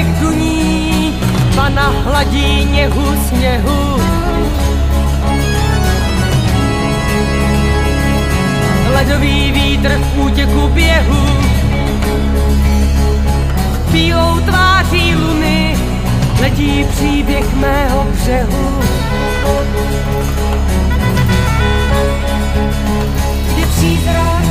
mládek duní, pana hladí něhu sněhu. Ledový vítr v útěku běhu, bílou tváří luny letí příběh mého břehu. Je přízrak